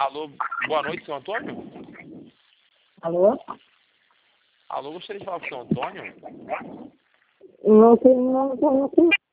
Alô, boa noite, seu Antônio? Alô? Alô, gostaria de falar com o seu Antônio? Não tem, não, não, não,